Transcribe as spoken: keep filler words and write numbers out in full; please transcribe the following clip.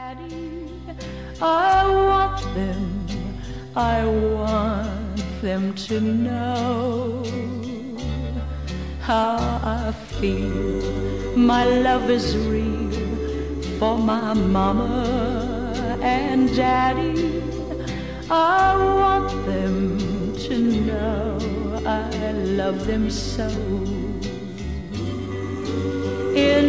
Daddy, I want them, I want them to know how I feel. My love is real for my mama and daddy. I want them to know I love them so. In